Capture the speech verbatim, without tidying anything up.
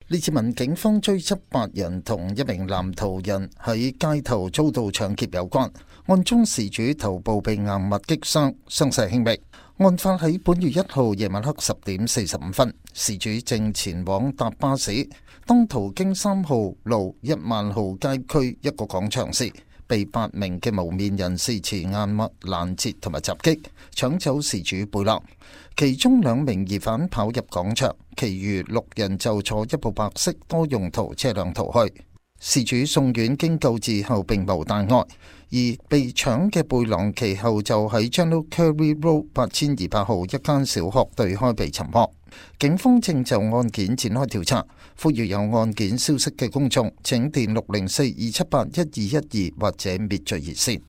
列治文警方追緝八人同一名男途人喺街頭遭到搶劫有關，案中事主頭部被硬物擊傷，傷勢輕微。案發喺本月一號夜晚黑十點四十五分，事主正前往搭巴士，當途經三號路一萬號街區一個廣場時，被八名嘅無面人士持硬物攔截同埋襲擊，搶走事主背囊。其中兩名疑犯跑入廣場，其餘六人就坐一部白色多用途車輛逃去。事主送院經救治後並無大礙，而被搶嘅背囊其後就喺 General Currie Road 八千二百號一間小學對開被尋獲。警方正就案件展開調查，呼籲有案件消息嘅公眾請電六零四二七八一二一二或者滅罪熱線。